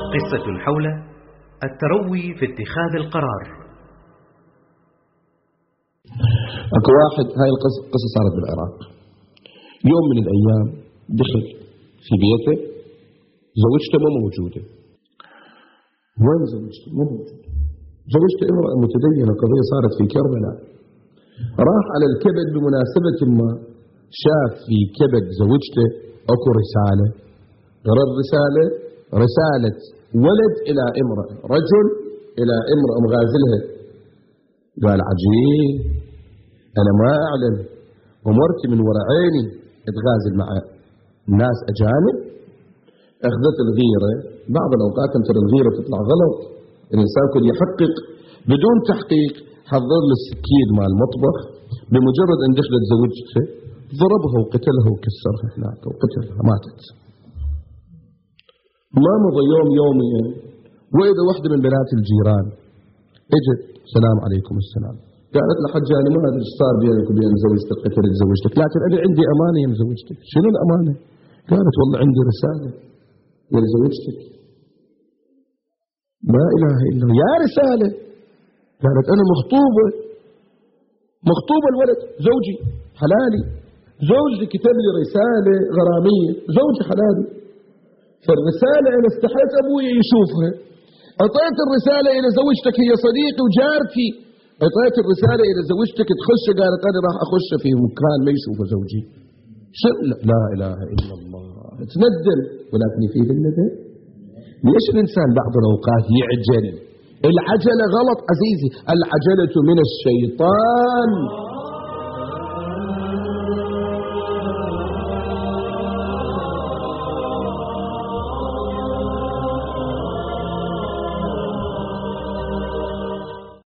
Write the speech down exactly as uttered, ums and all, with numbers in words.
قصة حول التروي في اتخاذ القرار. اكو واحد، هاي القصة قصة صارت بالعراق. يوم من الايام دخل في بيته، زوجته مو موجودة. وين زوجته؟ مو موجودة. زوجته امرأة متدينة، قضية صارت في كربلاء. راح على الكبد بمناسبة ما، شاف في كبد زوجته اكو رسالة. قرأ الرسالة، رسالة ولد إلى امرأة، رجل إلى امرأة مغازلها. قال عجيب، أنا ما أعلم، ومرتي من وراء عيني اتغازل مع ناس أجانب. أخذت الغيرة. بعض الأوقات ترى الغيرة تطلع غلط، الإنسان كل يحقق بدون تحقيق. حضر له السكين مال المطبخ، بمجرد أن دخلت زوجته ضربها وقتلها وكسرها هناك وقتلها، ماتت. ما مضى يوم يومين وإذا واحدة من بنات الجيران اجت، السلام عليكم السلام، قالت له حجة أنا ما أدري ايش صار بينك وبين زوجتك، قتلت زوجتك، لكن أنا عندي أمانة يا زوجتك. شنو الأمانة؟ قالت والله عندي رسالة يا زوجتك. لا إله إلا الله، يا رسالة؟ قالت أنا مخطوبة، مخطوبة الولد زوجي حلالي، زوجي كتب لي رسالة غرامية، زوجي حلالي. فالرسالة أنا استحيت أبوي يشوفها، أعطيت الرسالة إلى زوجتك، هي صديقي وجارتي، أعطيت الرسالة إلى زوجتك تخش، قالت أنا راح أخش في مكان ما يشوفه زوجي. شو؟ لا إله إلا الله. تندم، ولكن يفيد الندم. ليش الإنسان بعض الأوقات يعجل؟ العجلة غلط عزيزي، العجلة من الشيطان.